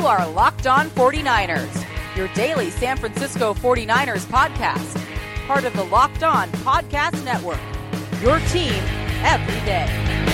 are Locked On 49ers, your daily San Francisco 49ers podcast. Part of the Locked On Podcast Network, your team every day.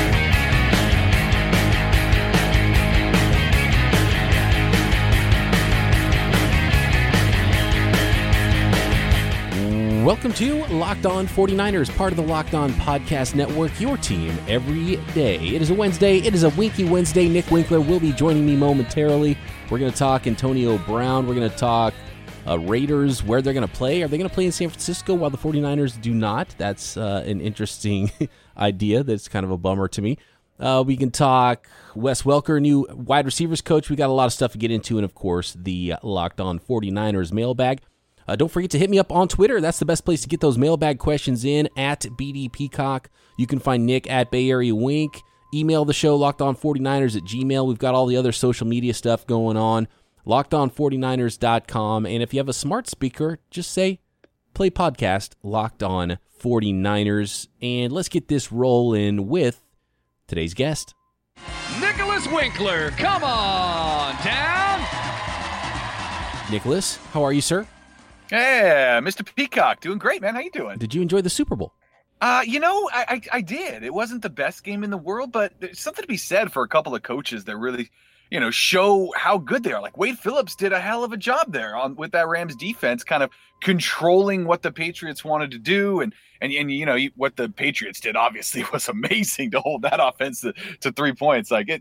Welcome to Locked On 49ers, part of the Locked On Podcast Network, your team every day. It is a Wednesday. It is a Winky Wednesday. Nick Winkler will be joining me momentarily. We're going to talk Antonio Brown. We're going to talk Raiders, where they're going to play. Are they going to play in San Francisco while the 49ers do not? That's an interesting idea. That's kind of a bummer to me. We can talk Wes Welker, new wide receivers coach. We got a lot of stuff to get into, and of course, the Locked On 49ers mailbag. Don't forget to hit me up on Twitter. That's the best place to get those mailbag questions in, at BD Peacock. You can find Nick at Bay Area Wink. Email the show, lockedon49ers@gmail. We've got all the other social media stuff going on, lockedon49ers.com. And if you have a smart speaker, just say, play podcast, Locked On 49ers. And let's get this rolling with today's guest. Nicholas Winkler, come on down. Nicholas, how are you, sir? Yeah, Mr. Peacock, doing great, man. How you doing? Did you enjoy the Super Bowl? I did. It wasn't the best game in the world, but there's something to be said for a couple of coaches that really, show how good they are. Like Wade Phillips did a hell of a job there with that Rams defense, kind of controlling what the Patriots wanted to do, and what the Patriots did obviously was amazing to hold that offense to 3 points. Like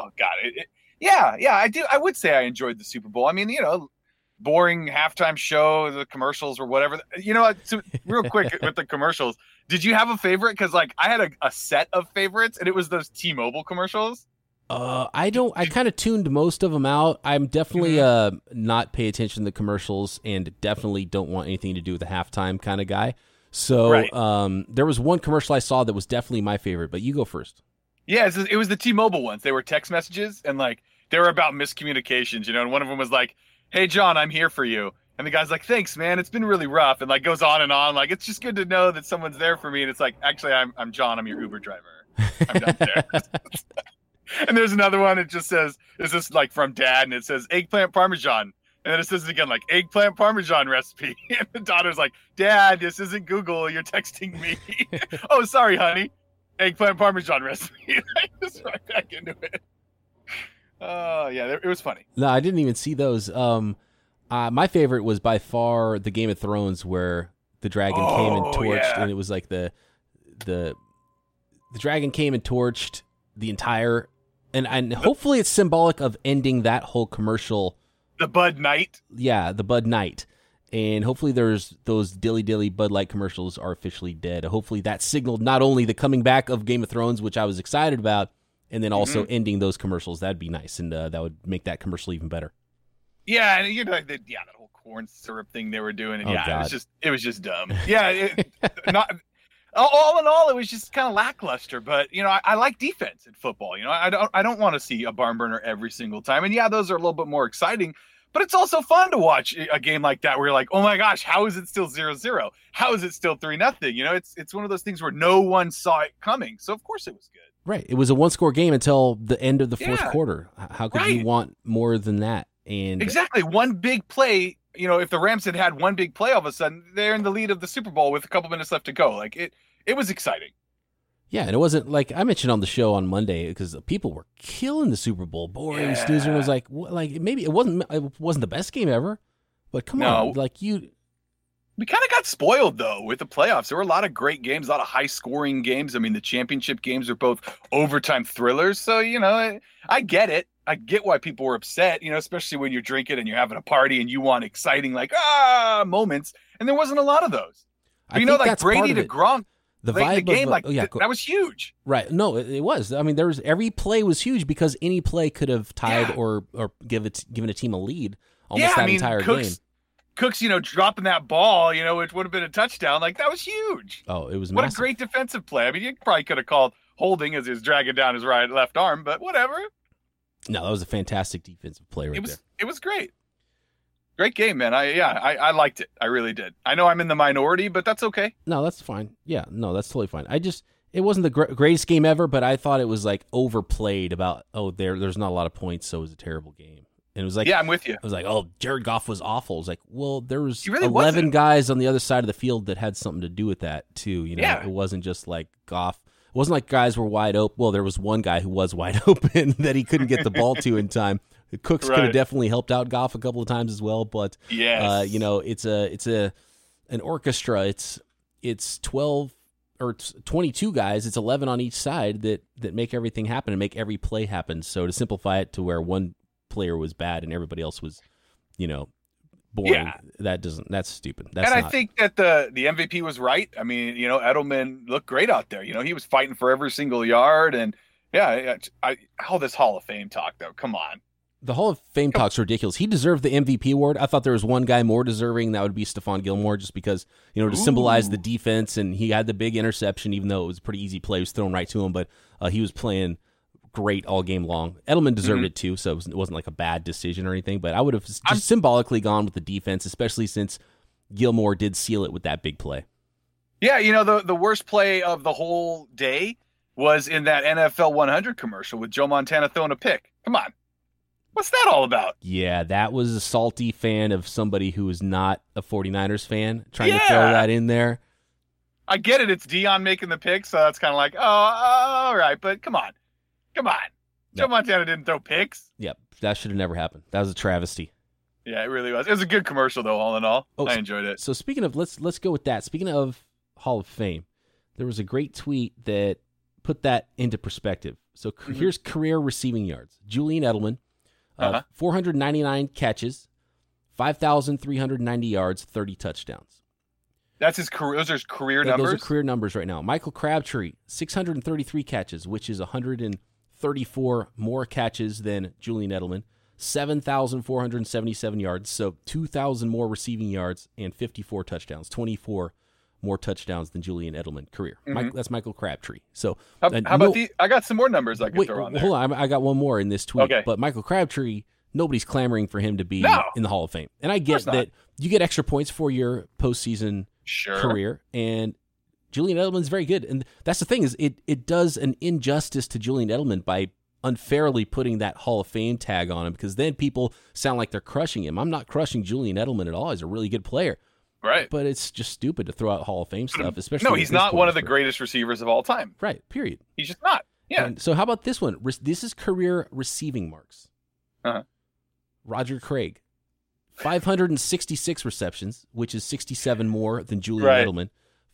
I do. I would say I enjoyed the Super Bowl. I mean, boring halftime show, the commercials or whatever. So real quick with the commercials, did you have a favorite? Because I had a set of favorites, and it was those T-Mobile commercials. I kind of tuned most of them out. I'm definitely not pay attention to the commercials, and definitely don't want anything to do with the halftime kind of guy. So right. There was one commercial I saw that was definitely my favorite, but you go first. Yeah, it was the T-Mobile ones. They were text messages, and they were about miscommunications, and one of them was like, "Hey, John, I'm here for you." And the guy's like, "Thanks, man. It's been really rough." And goes on and on. It's just good to know that someone's there for me. And it's like, actually, I'm John. I'm your Uber driver. I'm not there. And there's another one. It just says, "Is this from Dad?" And it says eggplant parmesan. And then it says it again, eggplant parmesan recipe. And the daughter's like, "Dad, this isn't Google. You're texting me." "Oh, sorry, honey. Eggplant parmesan recipe." I just right back into it. Oh, yeah, it was funny. No, I didn't even see those. My favorite was by far the Game of Thrones, where the dragon came and torched, and it was like the dragon came and torched the entire, and hopefully it's symbolic of ending that whole commercial. The Bud Night? Yeah, the Bud Night. And hopefully there's those dilly-dilly Bud Light commercials are officially dead. Hopefully that signaled not only the coming back of Game of Thrones, which I was excited about, and then also ending those commercials. That'd be nice, and that would make that commercial even better. Yeah, and that whole corn syrup thing they were doing, and God. it was just dumb. Yeah, all in all, it was just kind of lackluster. But I like defense in football. I don't want to see a barn burner every single time. And those are a little bit more exciting. But it's also fun to watch a game like that where you're like, oh my gosh, how is it still 0-0? How is it still 3-0? It's one of those things where no one saw it coming. So of course it was good. Right. It was a one-score game until the end of the fourth quarter. How could you want more than that? And exactly. One big play, if the Rams had one big play all of a sudden, they're in the lead of the Super Bowl with a couple minutes left to go. It was exciting. Yeah, and it wasn't like I mentioned on the show on Monday, because people were killing the Super Bowl. Boring, snoozer. And was maybe it wasn't the best game ever, but come on, We kind of got spoiled, though, with the playoffs. There were a lot of great games, a lot of high-scoring games. I mean, the championship games are both overtime thrillers. So, I get it. I get why people were upset, especially when you're drinking and you're having a party and you want exciting, moments. And there wasn't a lot of those. But, Brady to Gronk, the vibe game, of, that was huge. Right. No, it was. I mean, every play was huge because any play could have tied or given a team a lead almost that entire game. Cooks, dropping that ball, which would have been a touchdown. That was huge. Oh, it was What massive. a great defensive play. I mean, you probably could have called holding as he was dragging down his left arm, but whatever. No, that was a fantastic defensive play there. It was great. Great game, man. I liked it. I really did. I know I'm in the minority, but that's okay. No, that's fine. Yeah, no, that's totally fine. It wasn't the greatest game ever, but I thought it was overplayed about, there's not a lot of points, so it was a terrible game. And it was like, yeah, I'm with you. I was like, oh, Jared Goff was awful. It was like, well, there was really 11 wasn't. guys on the other side of the field that had something to do with that too. You know, Yeah. It wasn't just like Goff. It wasn't like guys were wide open. Well, there was one guy who was wide open that he couldn't get the ball to in time. Cooks could have definitely helped out Goff a couple of times as well, but Yes. you know, it's an orchestra. It's 12 or 22 guys. It's 11 on each side that make everything happen and make every play happen. So to simplify it to where one player was bad and everybody else was, you know, boring. Yeah. That's stupid. That's and not, I think that the MVP was right. I mean, you know, Edelman looked great out there. You know, he was fighting for every single yard. And all this Hall of Fame talk though. Come on. the Hall of Fame talk's ridiculous. He deserved the MVP award. I thought there was one guy more deserving. That would be Stephon Gilmore, just because, you know, to symbolize the defense, and he had the big interception, even though it was a pretty easy play. It was thrown right to him, but he was playing great all game long. Edelman deserved it too, so it wasn't like a bad decision or anything, but I would have just symbolically gone with the defense, especially since Gilmore did seal it with that big play. Yeah, you know, the worst play of the whole day was in that NFL 100 commercial with Joe Montana throwing a pick. Come on. What's that all about? Yeah, that was a salty fan of somebody who is not a 49ers fan trying to throw that in there. I get it. It's Dion making the pick, so that's kind of like, oh, all right. But come on. Come on. Joe Montana didn't throw picks. Yep, that should have never happened. That was a travesty. Yeah, it really was. It was a good commercial, though, all in all. I enjoyed it. So speaking of, let's go with that. Speaking of Hall of Fame, there was a great tweet that put that into perspective. So here's career receiving yards. Julian Edelman, 499 catches, 5,390 yards, 30 touchdowns. That's his career. Those are his career numbers? Those are career numbers right now. Michael Crabtree, 633 catches, which is 134 more catches than Julian Edelman. 7,477 yards, so 2,000 more receiving yards and 54 touchdowns, 24 more touchdowns than Julian Edelman career. That's Michael Crabtree. So how about I got some more numbers I could throw on there. Hold on, I got one more in this tweet. Okay. But Michael Crabtree, nobody's clamoring for him to be in the Hall of Fame. And I get that you get extra points for your postseason career, and Julian Edelman's very good. And that's the thing, is it does an injustice to Julian Edelman by unfairly putting that Hall of Fame tag on him, because then people sound like they're crushing him. I'm not crushing Julian Edelman at all. He's a really good player. Right. But it's just stupid to throw out Hall of Fame stuff, especially. No, he's not one of the greatest receivers of all time. Right, period. He's just not. Yeah. And so how about this one? This is career receiving marks. Roger Craig, 566 receptions, which is 67 more than Julian Edelman.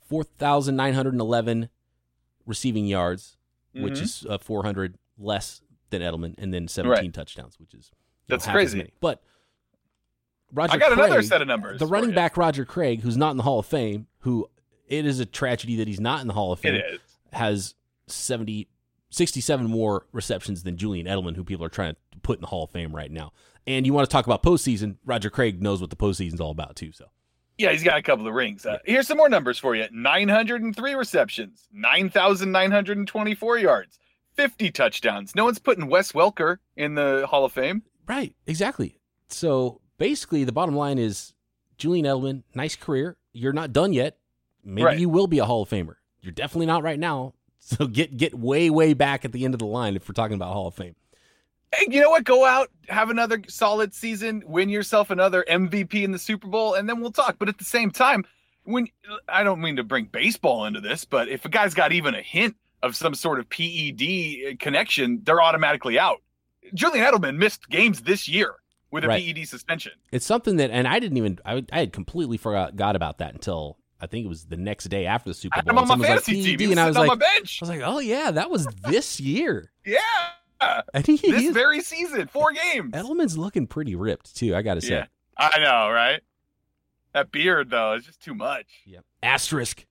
4,911 receiving yards, which is 400 less than Edelman, and then 17 touchdowns, which is that's crazy. But Roger I got Craig, another set of numbers. The running back Roger Craig, who's not in the Hall of Fame, who it is a tragedy that he's not in the Hall of Fame, has 67 more receptions than Julian Edelman, who people are trying to put in the Hall of Fame right now. And you want to talk about postseason, Roger Craig knows what the postseason's all about too. So yeah, he's got a couple of rings. Here's some more numbers for you. 903 receptions, 9,924 yards, 50 touchdowns. No one's putting Wes Welker in the Hall of Fame. Right, exactly. So basically, the bottom line is Julian Edelman, nice career. You're not done yet. Maybe you will be a Hall of Famer. You're definitely not right now. So get way, way back at the end of the line if we're talking about Hall of Fame. Hey, you know what? Go out, have another solid season, win yourself another MVP in the Super Bowl, and then we'll talk. But at the same time, I don't mean to bring baseball into this, but if a guy's got even a hint of some sort of PED connection, they're automatically out. Julian Edelman missed games this year with a PED suspension. It's something that, and I had completely forgot about that until I think it was the next day after the Super Bowl. I'm on my fantasy team. He was on my bench. I was like, oh yeah, that was this year. Yeah. And this very season, 4 games. Edelman's looking pretty ripped too, I gotta say. Yeah, I know, right? That beard though is just too much. Yep. Asterisk.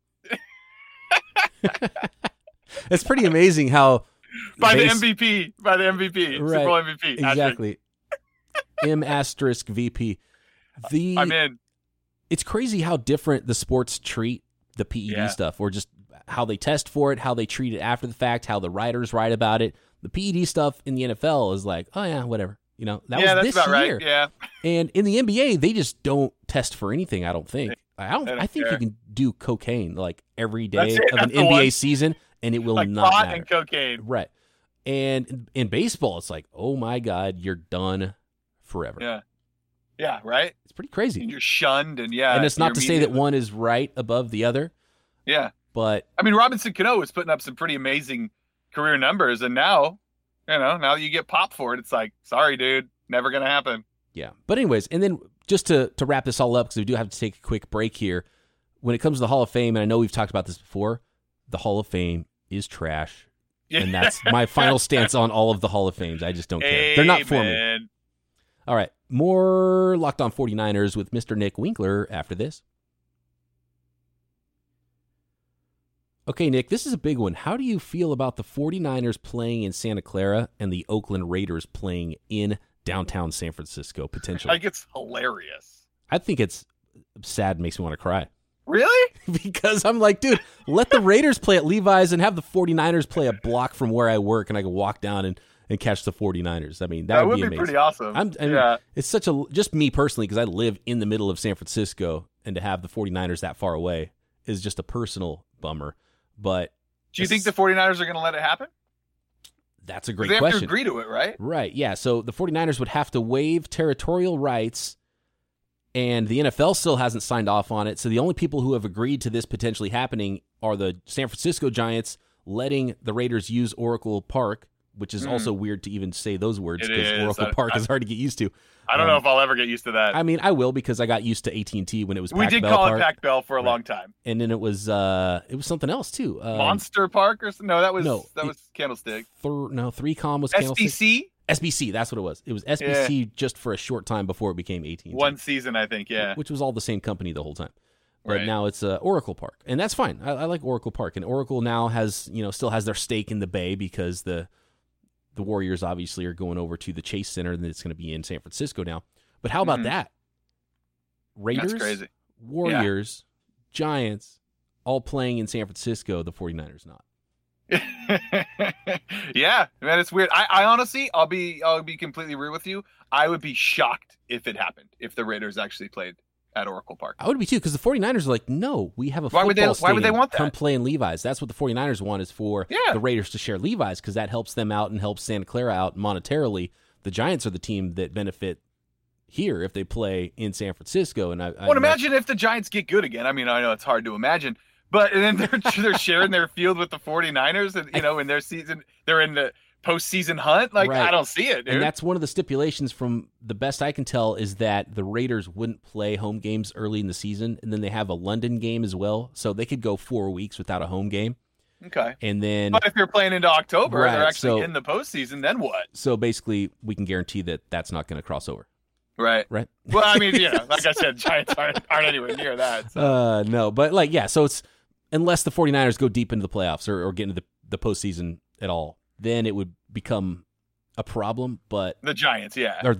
It's pretty amazing how by the MVP, Super Bowl MVP. Exactly. M asterisk VP. I'm in. It's crazy how different the sports treat the PED stuff, or just how they test for it, how they treat it after the fact, how the writers write about it. The PED stuff in the NFL is like, oh yeah, whatever. You know, was that's this about year. Right. Yeah. And in the NBA, they just don't test for anything, I don't think. I think you can do cocaine like every day of an NBA season, and it will like not pot matter. And cocaine. Right. And in baseball, it's like, oh my God, you're done forever. Yeah. Yeah, right? It's pretty crazy. And you're shunned, and and it's not to say that one is right above the other. Yeah. But I mean, Robinson Cano was putting up some pretty amazing career numbers, and now that you get popped for it, it's like, sorry, dude, never going to happen. Yeah. But anyways, and then just to wrap this all up, because we do have to take a quick break here, when it comes to the Hall of Fame, and I know we've talked about this before, the Hall of Fame is trash. Yeah. And that's my final stance on all of the Hall of Fames. I just don't care. They're not for me. All right. More Locked On 49ers with Mr. Nick Winkler after this. Okay, Nick, this is a big one. How do you feel about the 49ers playing in Santa Clara and the Oakland Raiders playing in downtown San Francisco, potentially? I think it's hilarious. I think it's sad, makes me want to cry. Really? Because I'm like, dude, let the Raiders play at Levi's and have the 49ers play a block from where I work, and I can walk down and catch the 49ers. I mean, that would be amazing. Pretty awesome. I mean, it's such a, just me personally, because I live in the middle of San Francisco, and to have the 49ers that far away is just a personal bummer. But do you think the 49ers are going to let it happen? That's a great question. They have question. to agree to it, right? Right, yeah. So the 49ers would have to waive territorial rights, and the NFL still hasn't signed off on it. So the only people who have agreed to this potentially happening are the San Francisco Giants letting the Raiders use Oracle Park, which is also weird to even say those words because Oracle Park is hard to get used to. I don't know if I'll ever get used to that. I mean, I will, because I got used to AT&T when it was Pac Bell We did call Park. it Pac Bell for a long time. And then it was something else too. Monster Park or something? No, that was Candlestick. 3Com was Candlestick. SBC? SBC, that's what it was. It was SBC just for a short time before it became AT&T. One season, I think, yeah. Which was all the same company the whole time. But right. Now it's Oracle Park, and that's fine. I like Oracle Park, and Oracle now has, still has their stake in the Bay because the Warriors obviously are going over to the Chase Center, and it's going to be in San Francisco now. But how about that? Raiders, that's crazy. Warriors, Giants, all playing in San Francisco. The 49ers not. Yeah, man, it's weird. I honestly, I'll be completely real with you. I would be shocked if it happened, if the Raiders actually played at Oracle Park. I would be too, because the 49ers are like, no, we have a football stadium. Why would they want that? Come play in Levi's. That's what the 49ers want, is for the Raiders to share Levi's, because that helps them out and helps Santa Clara out monetarily. The Giants are the team that benefit here if they play in San Francisco. And imagine if the Giants get good again. I mean, I know it's hard to imagine, but and then they're sharing their field with the 49ers, and in their season, they're in the postseason hunt. Like, right. I don't see it, dude. And that's one of the stipulations, from the best I can tell, is that the Raiders wouldn't play home games early in the season, and then they have a London game as well, so they could go 4 weeks without a home game. Okay. And then, but if you're playing into October, they're actually in the postseason, then what? So basically, we can guarantee that that's not going to cross over. Right. Well, I mean, like I said, Giants aren't anywhere near that. So. No, but so it's, unless the 49ers go deep into the playoffs or get into the postseason at all, then it would become a problem. But the Giants,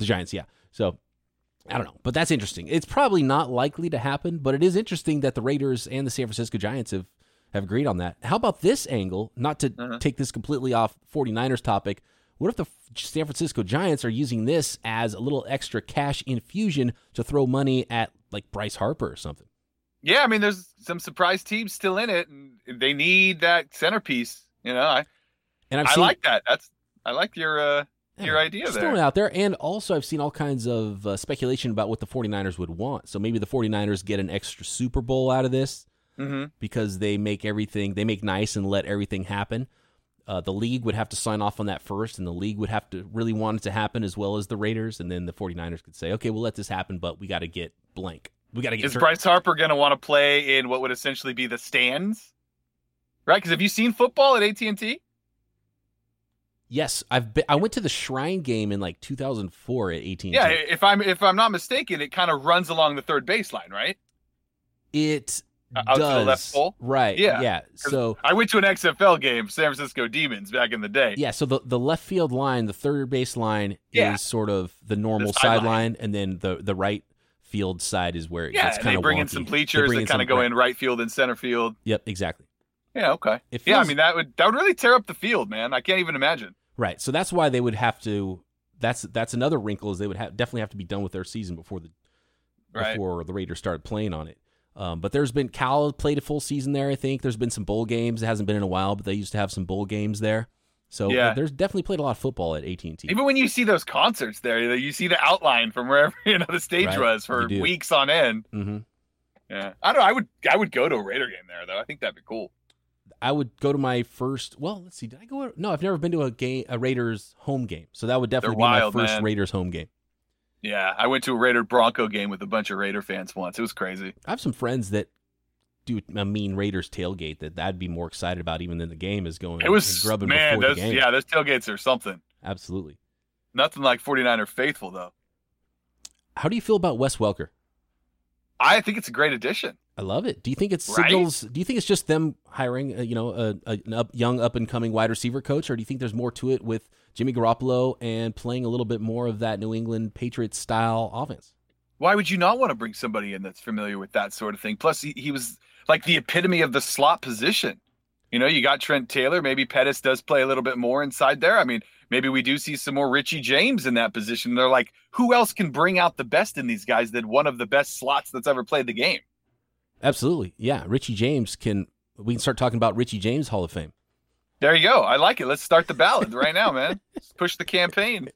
So I don't know, but that's interesting. It's probably not likely to happen, but it is interesting that the Raiders and the San Francisco Giants have agreed on that. How about this angle? Not to take this completely off 49ers topic. What if the San Francisco Giants are using this as a little extra cash infusion to throw money at, like, Bryce Harper or something? Yeah, I mean, there's some surprise teams still in it, and they need that centerpiece. I like that. I like your idea just there. Throwing it out there. And also, I've seen all kinds of speculation about what the 49ers would want. So maybe the 49ers get an extra Super Bowl out of this because they make nice and let everything happen. The league would have to sign off on that first, and the league would have to really want it to happen, as well as the Raiders, and then the 49ers could say, okay, we'll let this happen, but we got to get blank. We got to get. Is Bryce Harper going to want to play in what would essentially be the stands? Right? Because have you seen football at AT&T? Yes, I went to the Shrine game in like 2004 at AT&T. Yeah, if I'm not mistaken, it kind of runs along the third baseline, right? It out to the left pole, right? Yeah. So I went to an XFL game, San Francisco Demons, back in the day. Yeah. So the left field line, the third base line, is sort of the normal sideline, and then the right field side is where it gets kind of wonky. They bring in some bleachers that kind of go in right field and center field. Yep, exactly. Yeah. Okay. I mean that would really tear up the field, man. I can't even imagine. Right. So that's why they would have to. That's another wrinkle, is they would definitely have to be done with their season before the Raiders started playing on it. But there's been Cal played a full season there. I think there's been some bowl games. It hasn't been in a while, but they used to have some bowl games there. So Yeah. there's definitely played a lot of football at AT&T. Even when you see those concerts there, you see the outline from wherever the stage Right, was for you do. weeks on end. Mm-hmm. Yeah, I don't know. I would go to a Raider game there though. I think that'd be cool. I would go to my first. Well, let's see. Did I go? No, I've never been to a Raiders home game. So that would definitely be wild, my first man. Raiders home game. Yeah, I went to a Raider Bronco game with a bunch of Raider fans once. It was crazy. I have some friends that do a mean Raiders tailgate that'd be more excited about even than the game is going. It was, and grubbing man, before the game. those tailgates are something. Absolutely. Nothing like 49er faithful though. How do you feel about Wes Welker? I think it's a great addition. I love it. Do you think it's Right? signals? Do you think it's just them hiring, a young up and coming wide receiver coach, or do you think there's more to it with Jimmy Garoppolo and playing a little bit more of that New England Patriots style offense? Why would you not want to bring somebody in that's familiar with that sort of thing? Plus, he was like the epitome of the slot position. You got Trent Taylor. Maybe Pettis does play a little bit more inside there. I mean, maybe we do see some more Richie James in that position. They're like, who else can bring out the best in these guys than one of the best slots that's ever played the game? Absolutely. Yeah. Richie James we can start talking about Richie James Hall of Fame. There you go. I like it. Let's start the ballot right now, man. Let's push the campaign.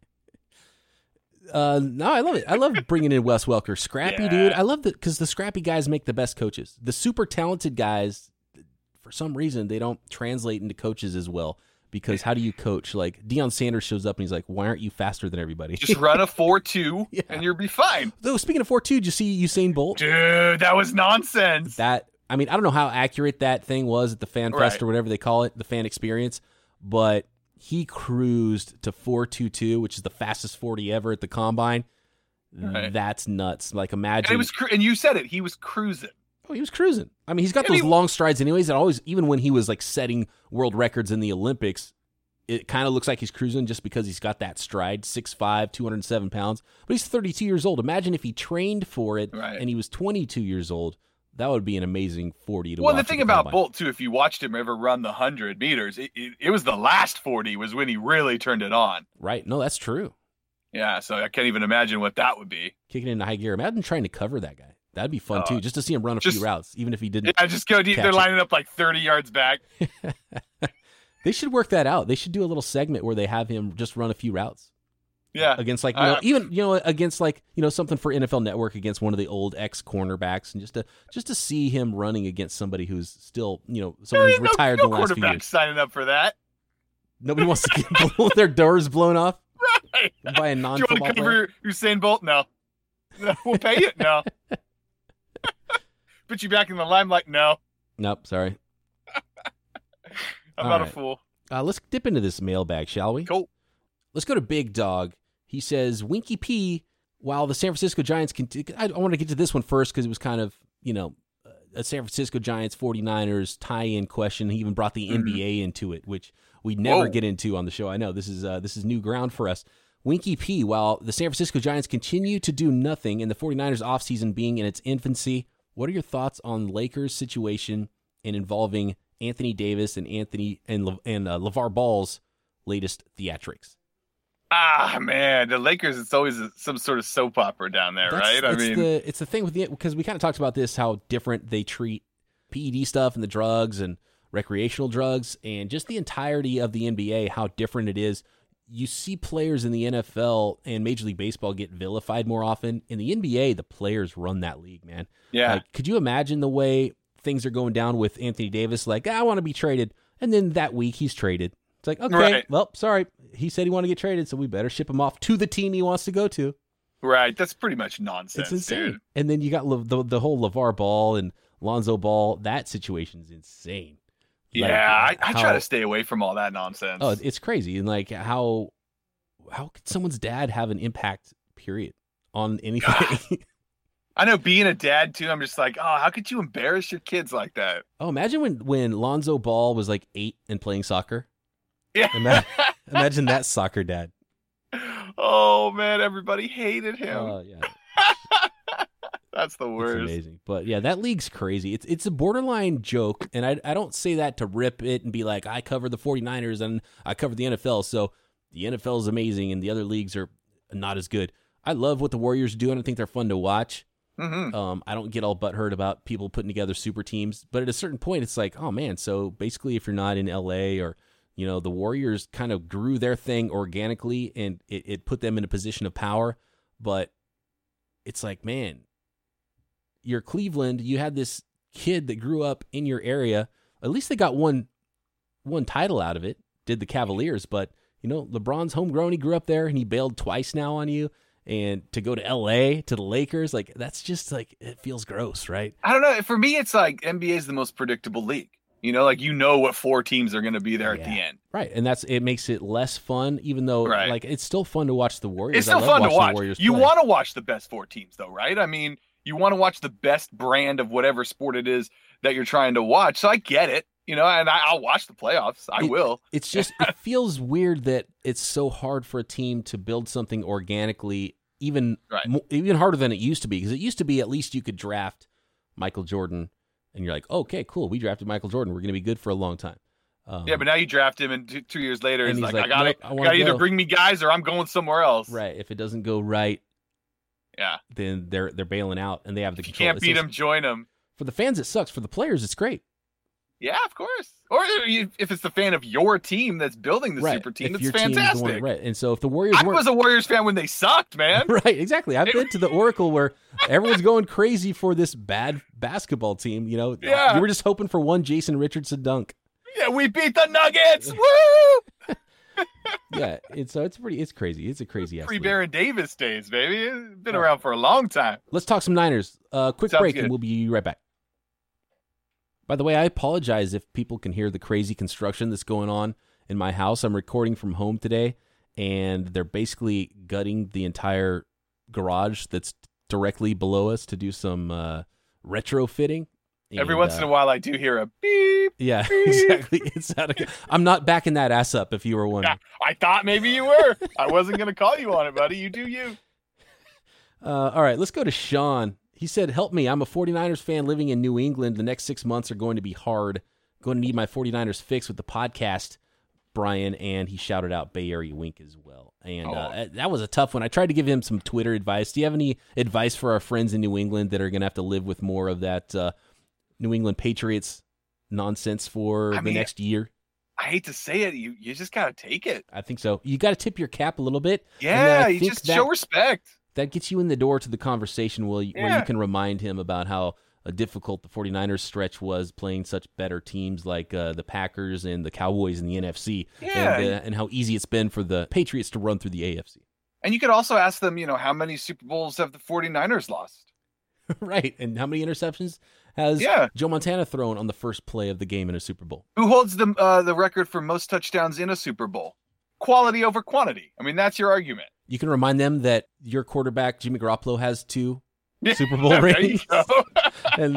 No, I love it. I love bringing in Wes Welker. Scrappy, Yeah. dude. I love that because the scrappy guys make the best coaches. The super talented guys, for some reason, they don't translate into coaches as well. Because how do you coach? Like Deion Sanders shows up and he's like, "Why aren't you faster than everybody?" Just run a 4.2 Yeah. and you'll be fine. Though speaking of 4.2, did you see Usain Bolt? Dude, that was nonsense. I don't know how accurate that thing was at the Fan Fest Right. or whatever they call it, the fan experience, but he cruised to 4.22, which is the fastest 40 ever at the combine. Right. That's nuts. Like And imagine. and you said it. He was cruising. Oh, he was cruising. I mean, he's got I those mean- long strides anyways. That always, even when he was like setting world records in the Olympics, it kind of looks like he's cruising just because he's got that stride, 6'5", 207 pounds. But he's 32 years old. Imagine if he trained for it Right. and he was 22 years old. That would be an amazing 40 to Well, watch the thing at about combine. Bolt, too, if you watched him ever run the 100 meters, it was the last 40 was when he really turned it on. Right. No, that's true. Yeah, so I can't even imagine what that would be. Kicking into high gear. Imagine trying to cover that guy. That'd be fun, Oh, too, just to see him run a just- few routes, even if he didn't. Yeah, just go deep. Catch They're it. lining up like 30 yards back. They should work that out. They should do a little segment where they have him just run a few routes. Yeah. Against like against like something for NFL Network against one of the old ex cornerbacks, and just to see him running against somebody who's still someone who's retired no in the last few quarterback years. signing up for that. Nobody wants to get their doors blown off Right. by a Do you want non-football to player. cover Usain Bolt? No. No, we'll pay you? No. Put you back in the limelight? No. Nope, sorry. I'm All not a right. fool. Let's dip into this mailbag, shall we? Cool. Let's go to Big Dog. He says, Winky P, while the San Francisco Giants I want to get to this one first because it was kind of, a San Francisco Giants 49ers tie-in question. He even brought the NBA into it, which we never Whoa. get into on the show. I know this is new ground for us. Winky P, while the San Francisco Giants continue to do nothing and the 49ers offseason being in its infancy, what are your thoughts on Lakers' situation and involving Anthony Davis and LeVar Ball's latest theatrics? Ah, man. The Lakers, it's always some sort of soap opera down there, right? It's the thing with because we kind of talked about this, how different they treat PED stuff and the drugs and recreational drugs and just the entirety of the NBA, how different it is. You see players in the NFL and Major League Baseball get vilified more often. In the NBA, the players run that league, man. Yeah. Like, could you imagine the way things are going down with Anthony Davis? Like, I want to be traded. And then that week he's traded. It's like, okay, Right. well, sorry. He said he wanted to get traded, so we better ship him off to the team he wants to go to. Right. That's pretty much nonsense, It's insane. dude. And then you got the whole LeVar Ball and Lonzo Ball. That situation's insane. Like, Yeah, I try how- to stay away from all that nonsense. Oh, it's crazy. And like how could someone's dad have an impact, period, on anything? I know being a dad, too, I'm just like, oh, how could you embarrass your kids like that? Oh, imagine when Lonzo Ball was like 8 and playing soccer. Yeah. Imagine that soccer dad. Oh, man, everybody hated him. Oh, yeah. That's the It's worst. amazing. But yeah, that league's crazy. It's a borderline joke, and I don't say that to rip it and be like, I cover the 49ers and I cover the NFL, so the NFL is amazing and the other leagues are not as good. I love what the Warriors do, and I think they're fun to watch. Mm-hmm. I don't get all butthurt about people putting together super teams, but at a certain point, it's like, oh man, so basically if you're not in LA or You know, the Warriors kind of grew their thing organically, and it put them in a position of power. But it's like, man, you're Cleveland. You had this kid that grew up in your area. At least they got one title out of it, did the Cavaliers. But, you know, LeBron's homegrown. He grew up there, and he bailed twice now on you. And to go to L.A., to the Lakers, like, that's just, like, it feels gross, right? I don't know. For me, it's like NBA is the most predictable league. You know, like, you know what 4 teams are going to be there at the end. Right, and it makes it less fun, even though, like, it's still fun to watch the Warriors. It's still fun to watch. You want to watch the best 4 teams, though, right? I mean, you want to watch the best brand of whatever sport it is that you're trying to watch. So I get it, you know, and I'll watch the playoffs. I will. It's just, it feels weird that it's so hard for a team to build something organically, even harder than it used to be. Because it used to be at least you could draft Michael Jordan, and you're like, okay, cool, we drafted Michael Jordan. We're going to be good for a long time. Yeah, but now you draft him, and 2 years later, and he's like, nope, I gotta either bring me guys or I'm going somewhere else. Right. If it doesn't go right, then they're bailing out, and they have the control. You can't beat him, join him. For the fans, it sucks. For the players, it's great. Yeah, of course. Or if it's the fan of your team that's building the super team, it's fantastic. Right. And so if the Warriors I was a Warriors fan when they sucked, man. Right, exactly. I've been to the Oracle where everyone's going crazy for this bad basketball team. You know, you were just hoping for one Jason Richardson dunk. Yeah, we beat the Nuggets. Woo! Yeah, it's crazy. It's a crazy ass. Pre-Baron Davis days, baby. It's been around for a long time. Let's talk some Niners. Quick Sounds break, good. and we'll be right back. By the way, I apologize if people can hear the crazy construction that's going on in my house. I'm recording from home today, and they're basically gutting the entire garage that's directly below us to do some retrofitting. Every once in a while, I do hear a beep. Yeah, beep. exactly. I'm not backing that ass up, if you were wondering. Yeah, I thought maybe you were. I wasn't going to call you on it, buddy. You do you. All right, let's go to Sean. He said, help me. I'm a 49ers fan living in New England. The next 6 months are going to be hard. Going to need my 49ers fix with the podcast, Brian. And he shouted out Bay Area Wink as well. And that was a tough one. I tried to give him some Twitter advice. Do you have any advice for our friends in New England that are going to have to live with more of that New England Patriots nonsense for the next year? I hate to say it. You just got to take it. I think so. You got to tip your cap a little bit. Yeah, you just show respect. That gets you in the door to the conversation where you can remind him about how difficult the 49ers stretch was playing such better teams like the Packers and the Cowboys in the NFC, and how easy it's been for the Patriots to run through the AFC. And you could also ask them, you know, how many Super Bowls have the 49ers lost? Right, and how many interceptions has Joe Montana thrown on the first play of the game in a Super Bowl? Who holds the record for most touchdowns in a Super Bowl? Quality over quantity. I mean, that's your argument. You can remind them that your quarterback, Jimmy Garoppolo, has 2 Super Bowl rings, and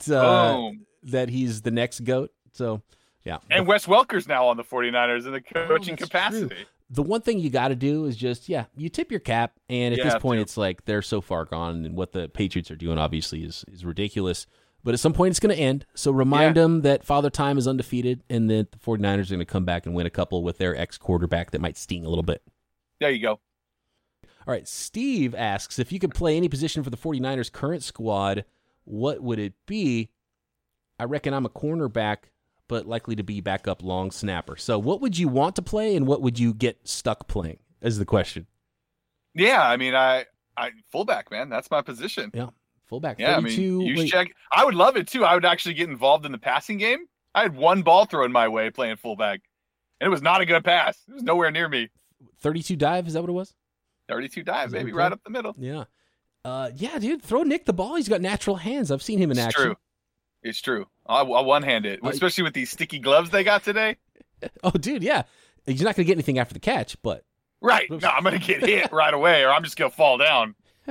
that he's the next GOAT. So, yeah. And Wes Welker's now on the 49ers in the coaching capacity. True. The one thing you got to do is just, you tip your cap. And at this point, it's like they're so far gone, and what the Patriots are doing obviously is ridiculous. But at some point, it's going to end. So remind them that Father Time is undefeated, and that the 49ers are going to come back and win a couple with their ex-quarterback that might sting a little bit. There you go. All right, Steve asks, if you could play any position for the 49ers' current squad, what would it be? I reckon I'm a cornerback, but likely to be backup long snapper. So what would you want to play, and what would you get stuck playing, is the question. Yeah, I mean, I fullback, man. That's my position. Yeah, fullback. Yeah, 32, I mean, check. I would love it, too. I would actually get involved in the passing game. I had one ball thrown my way playing fullback, and it was not a good pass. It was nowhere near me. 32 dive, is that what it was? 32 dives, baby, right up the middle. Yeah. Yeah, dude, throw Nick the ball. He's got natural hands. I've seen him in action. It's true. I'll one-hand it, especially with these sticky gloves they got today. Oh, dude, yeah. He's not going to get anything after the catch, but... Right. No, I'm going to get hit right away, or I'm just going to fall down.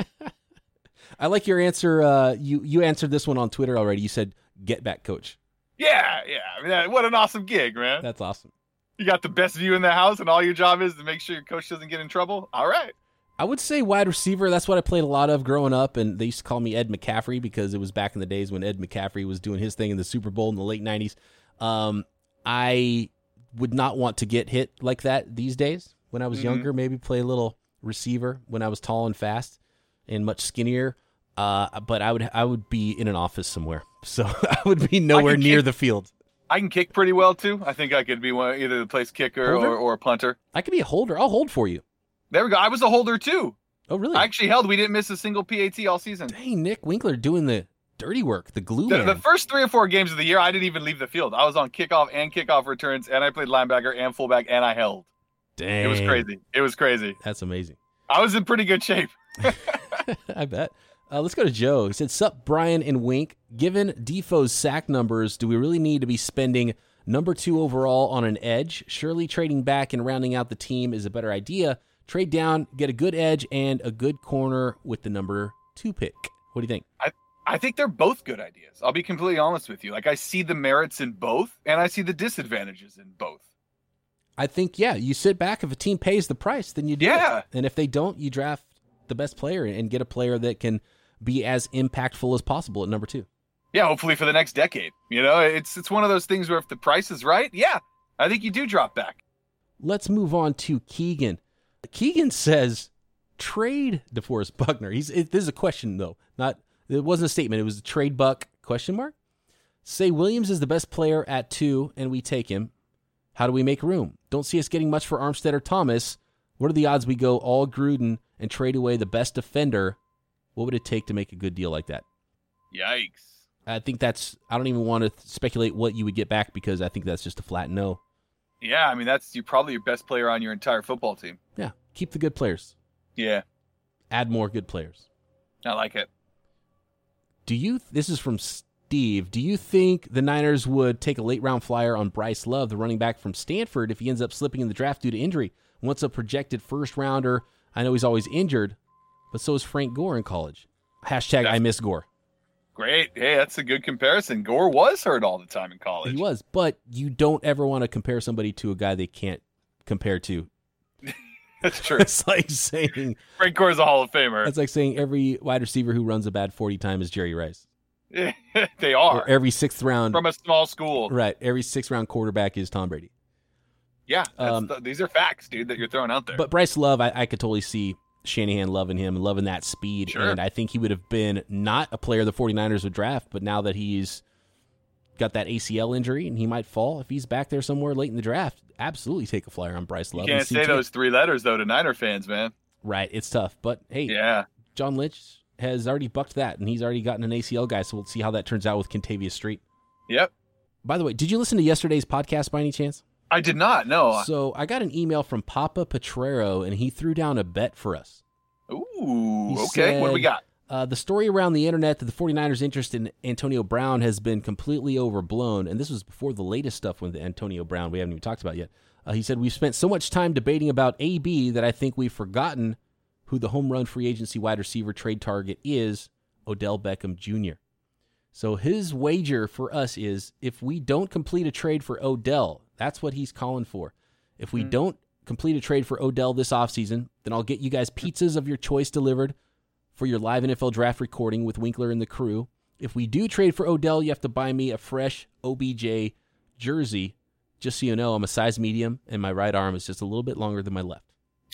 I like your answer. You answered this one on Twitter already. You said, get back, coach. Yeah. I mean, what an awesome gig, man. That's awesome. You got the best view in the house, and all your job is to make sure your coach doesn't get in trouble? All right. I would say wide receiver. That's what I played a lot of growing up, and they used to call me Ed McCaffrey because it was back in the days when Ed McCaffrey was doing his thing in the Super Bowl in the late 90s. I would not want to get hit like that these days. When I was younger, maybe play a little receiver when I was tall and fast and much skinnier. But I would be in an office somewhere, so I would be nowhere near the field. I can kick pretty well too. I think I could be either the place kicker or a punter. I could be a holder. I'll hold for you. There we go. I was a holder too. Oh, really? I actually held. We didn't miss a single PAT all season. Dang, Nick Winkler doing the dirty work, the glue man. The first 3 or 4 games of the year, I didn't even leave the field. I was on kickoff returns, and I played linebacker and fullback, and I held. Dang. It was crazy. That's amazing. I was in pretty good shape. I bet. Let's go to Joe. He said, sup, Brian and Wink. Given Defoe's sack numbers, do we really need to be spending number 2 overall on an edge? Surely trading back and rounding out the team is a better idea. Trade down, get a good edge, and a good corner with the number 2 pick. What do you think? I think they're both good ideas. I'll be completely honest with you. Like, I see the merits in both, and I see the disadvantages in both. I think, you sit back. If a team pays the price, then you do it. And if they don't, you draft the best player and get a player that can be as impactful as possible at number 2. Yeah, hopefully for the next decade. You know, it's one of those things where if the price is right, I think you do drop back. Let's move on to Keegan. Keegan says, trade DeForest Buckner. This is a question, though. It wasn't a statement. It was a trade buck, ? Say Williams is the best player at 2, and we take him. How do we make room? Don't see us getting much for Armstead or Thomas. What are the odds we go all Gruden and trade away the best defender? What would it take to make a good deal like that? Yikes. I think I don't even want to speculate what you would get back because I think that's just a flat no. Yeah, I mean, that's probably your best player on your entire football team. Yeah, keep the good players. Yeah. Add more good players. I like it. This is from Steve. Do you think the Niners would take a late-round flyer on Bryce Love, the running back from Stanford, if he ends up slipping in the draft due to injury? Once a projected first-rounder, I know he's always injured, but so is Frank Gore in college. Hashtag I miss Gore. Great. Hey, that's a good comparison. Gore was hurt all the time in college. He was, but you don't ever want to compare somebody to a guy they can't compare to. That's true. It's like saying Frank Gore is a Hall of Famer. It's like saying every wide receiver who runs a bad 40 time is Jerry Rice. They are. Or every 6th round from a small school. Right. Every 6th round quarterback is Tom Brady. Yeah. These are facts, dude, that you're throwing out there. But Bryce Love, I could totally see Shanahan loving him and loving that speed. Sure. And I think he would have been not a player the 49ers would draft, but now that he's got that ACL injury and he might fall, if he's back there somewhere late in the draft, absolutely take a flyer on Bryce Love. You can't say those 3 letters, though, to Niner fans, man. Right. It's tough. But, hey, John Lynch has already bucked that, and he's already gotten an ACL guy, so we'll see how that turns out with Kentavious Street. Yep. By the way, did you listen to yesterday's podcast by any chance? I did not, no. So I got an email from Papa Petrero, and he threw down a bet for us. Ooh, okay. What do we got? The story around the internet that the 49ers' interest in Antonio Brown has been completely overblown, and this was before the latest stuff with Antonio Brown we haven't even talked about yet. He said, we've spent so much time debating about AB that I think we've forgotten who the home run free agency wide receiver trade target is, Odell Beckham Jr. So his wager for us is if we don't complete a trade for Odell, that's what he's calling for. If we don't complete a trade for Odell this offseason, then I'll get you guys pizzas of your choice delivered for your live NFL draft recording with Winkler and the crew. If we do trade for Odell, you have to buy me a fresh OBJ jersey. Just so you know, I'm a size medium, and my right arm is just a little bit longer than my left.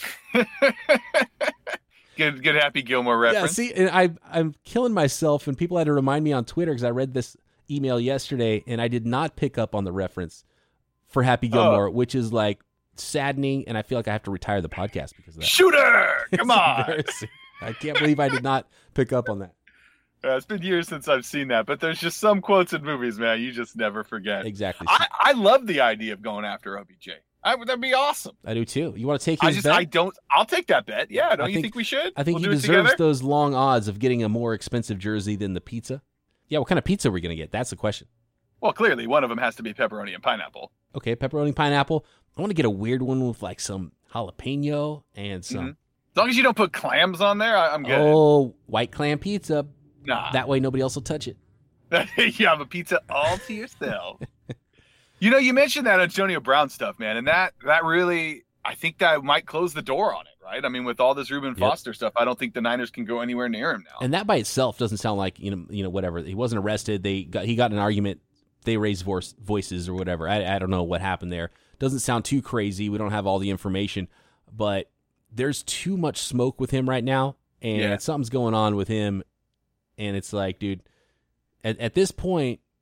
Good Happy Gilmore reference. Yeah, see, and I'm killing myself, and people had to remind me on Twitter because I read this email yesterday, and I did not pick up on the reference for Happy Gilmore, which is like saddening, and I feel like I have to retire the podcast because of that. Shooter! Come on! I can't believe I did not pick up on that. It's been years since I've seen that, but there's just some quotes in movies, man, you just never forget. Exactly. I love the idea of going after OBJ. That'd be awesome. I do too. You want to take his bet? I'll take that bet. Yeah, don't you think we should? I think he deserves those long odds of getting a more expensive jersey than the pizza. Yeah, what kind of pizza are we going to get? That's the question. Well, clearly, one of them has to be pepperoni and pineapple. Okay, pepperoni and pineapple. I want to get a weird one with like some jalapeno and some... As long as you don't put clams on there, I'm good. Oh, white clam pizza. Nah. That way nobody else will touch it. You have a pizza all to yourself. You mentioned that Antonio Brown stuff, man, and that really, I think that might close the door on it, right? I mean, with all this Reuben Foster stuff, I don't think the Niners can go anywhere near him now. And that by itself doesn't sound like, whatever. He wasn't arrested. He got in an argument. They raised voices or whatever. I don't know what happened there. Doesn't sound too crazy. We don't have all the information, but there's too much smoke with him right now, and something's going on with him. And it's like, dude, at this point,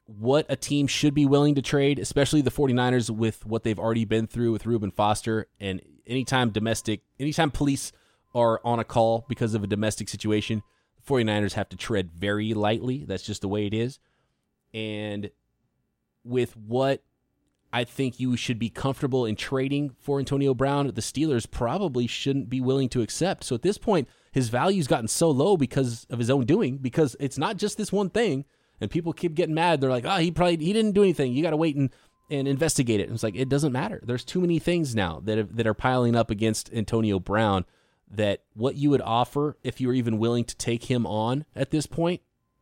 what a team should be willing to trade, especially the 49ers with what they've already been through with Reuben Foster. And anytime police are on a call because of a domestic situation, the 49ers have to tread very lightly. That's just the way it is. And with what I think you should be comfortable in trading for Antonio Brown, the Steelers probably shouldn't be willing to accept. So at this point, his value's gotten so low because of his own doing, because it's not just this one thing. And people keep getting mad. They're like, he didn't do anything. You got to wait and investigate it. And it's like, it doesn't matter. There's too many things now that are piling up against Antonio Brown that what you would offer if you were even willing to take him on at this point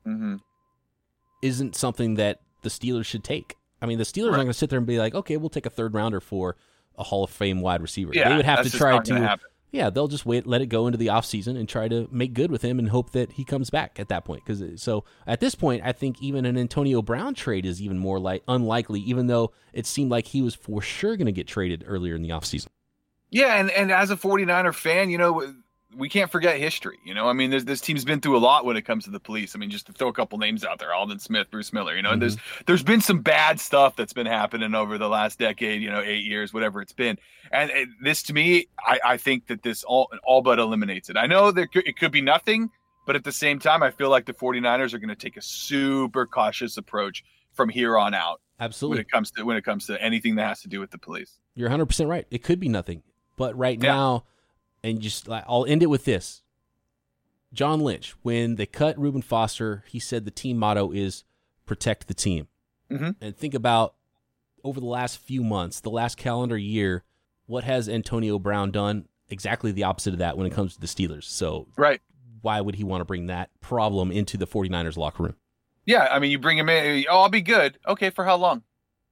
isn't something that the Steelers should take. I mean, the Steelers aren't going to sit there and be like, okay, we'll take a third rounder for a Hall of Fame wide receiver. Yeah, they would have to try to. Yeah, they'll just let it go into the offseason and try to make good with him and hope that he comes back at that point. So at this point, I think even an Antonio Brown trade is even more unlikely, even though it seemed like he was for sure going to get traded earlier in the offseason. Yeah, and as a 49er fan, we can't forget history. I mean, this team's been through a lot when it comes to the police. I mean, just to throw a couple names out there, Aldon Smith, Bruce Miller, and there's been some bad stuff that's been happening over the last decade, 8 years, whatever it's been. And this, to me, I think that this all but eliminates it. I know it could be nothing, but at the same time, I feel like the 49ers are going to take a super cautious approach from here on out. Absolutely. When it comes to anything that has to do with the police. You're 100% right. It could be nothing. But right now, and I'll end it with this. John Lynch, when they cut Reuben Foster, he said the team motto is protect the team. And think about over the last few months, the last calendar year, what has Antonio Brown done? Exactly the opposite of that when it comes to the Steelers. So why would he want to bring that problem into the 49ers locker room? Yeah, I mean, you bring him in, I'll be good. Okay, for how long?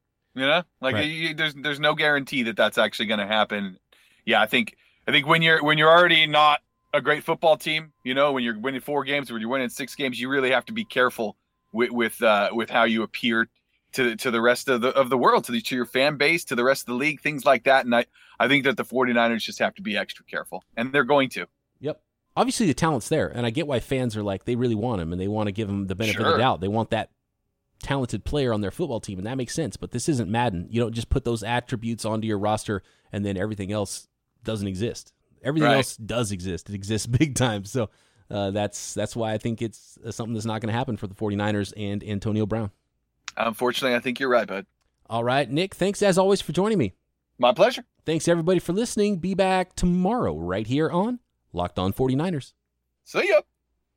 There's no guarantee that that's actually going to happen. Yeah, I think when you're already not a great football team, when you're winning 4 games or when you're winning 6 games, you really have to be careful with how you appear to the rest of the world, to your fan base, to the rest of the league, things like that. And I think that the 49ers just have to be extra careful, and they're going to. Yep. Obviously the talent's there, and I get why fans are like, they really want him and they want to give him the benefit of the doubt. They want that talented player on their football team, and that makes sense. But this isn't Madden. You don't just put those attributes onto your roster and then everything else doesn't exist. Everything else does exist. It exists big time. So that's why I think it's something that's not going to happen for the 49ers and Antonio Brown. Unfortunately, I think you're right, bud. All right, Nick, thanks as always for joining me. My pleasure. Thanks everybody for listening. Be back tomorrow right here on Locked On 49ers. See ya.